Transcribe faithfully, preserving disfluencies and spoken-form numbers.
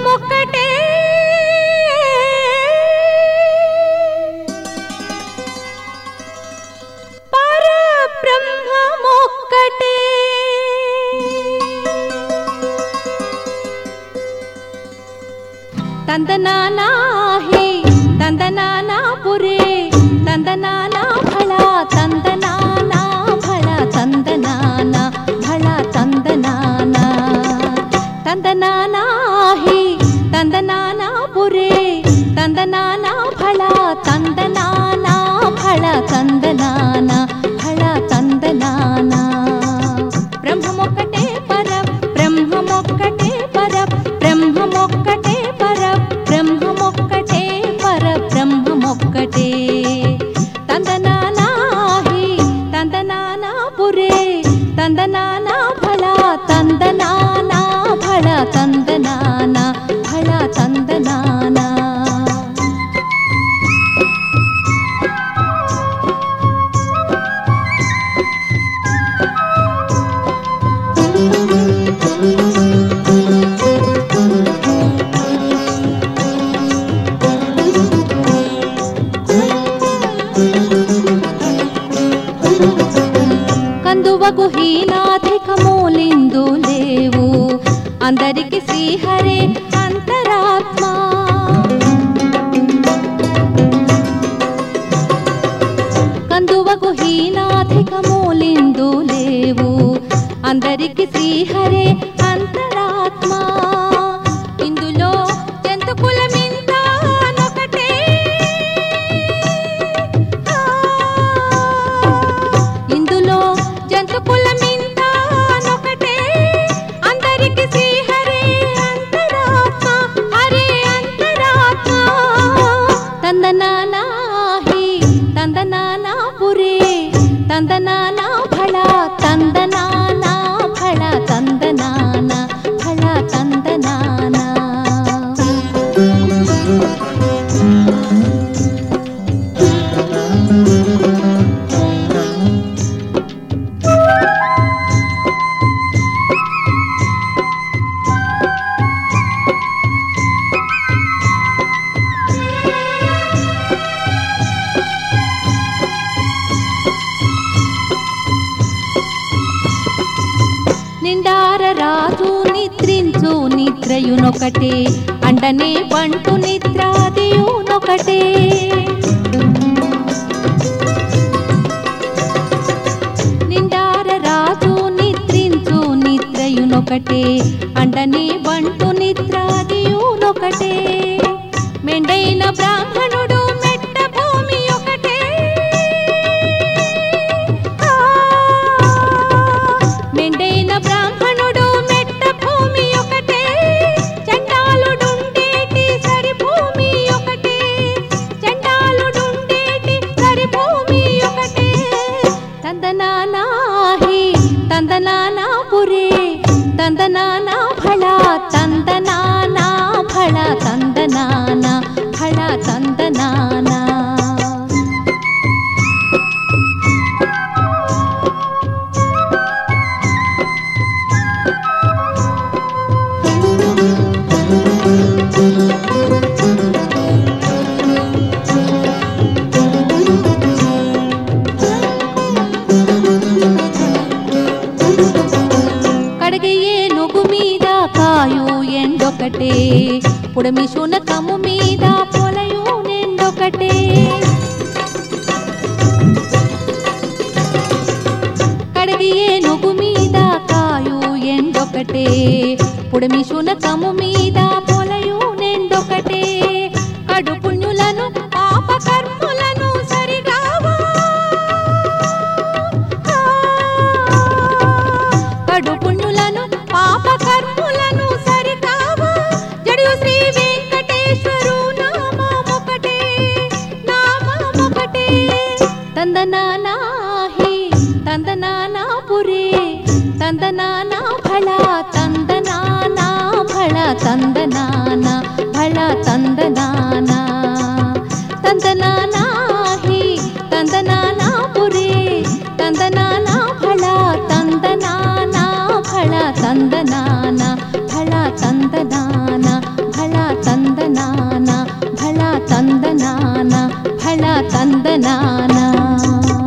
బ్రహ్మమొక్కటే పరబ్రహ్మమొక్కటే తందనానా హే తందనానా పురే తందనానా భళా తందనానా భళా తందనానా భళా తందనానా తందనానా హే తందనానా పురే తందనానా భళా తందనానా భళా తందనానా భళా తందనానా బ్రహ్మమొక్కటే పర బ్రహ్మమొక్కటే పర బ్రహ్మమొక్కటే పర బ్రహ్మమొక్కటే పర బ్రహ్మమొక్కటే తందనానా హి తందనానా పురే తందనానా భళా తందనానా భళా తందనానా భళా తందనానా కందువగు హీనాధికమూలిందు లేవు అందరికి శ్రీహరే అంతరాత్మ కందువగు హీనాధికమూలిందు లేవు అందరికి శ్రీహరే అంతరాత్మ ఇందులో జంతుకులమింత నొకటే ఇందులో జంతుకులమింత నొకటే అందరికి శ్రీహరే అంతరాత్మ హరే అంతరాత్మ తందనానా హి తందనానా పురే తందనానా భళా తందనానా భళా తందనానా భళా తందనానా నిండార రాజు నిద్రించు నిద్రయునొకటే అండనే బంటు నిద్రాదియునొకటే నిండార రాజు నిద్రించు నిద్రయునొకటే అండనే బంటు నిద్రాదియునొకటే మెండైన బ్రాహ్మణుడు మెట్ట భూమి ఒకటే మెండైన బ్రాహ్మణుడు మెట్ట భూమి ఒకటే చండాలుడుండేటి సరి భూమి ఒకటే చండాలుడుండేటి సరి భూమి ఒకటే తందనానా హి తందనానా పురే తందనానా భళా తందనానా భళా తందనానా భళా తందనానా కడగయే నుగు మీద కాయు ఎండొకటే పుడమి శునకము మీద పొలయు నెండొకటే కడగయే నుగు మీద కాయు ఎండొకటే పుడమి శునకము మీద పొలయు నెండొకటే కడు పుణ్యులను పాపకర్ములను సరిగావా కడు పుణ్యులను పాపకర్ములను సరికావా జడియు శ్రీ వెంకటేశ్వరు నామమొకటే నామమొకటే తందనానా హి తందనానా పురే తందనానా భళా తందనానా భళా తందనానా భళా తందనానా తందనానా హి తందనానా పురే తందనానా భళా తందనానా భళా తందనానా భళా తందనానా ತಂದನಾನ ಫಳ ತಂದನಾನ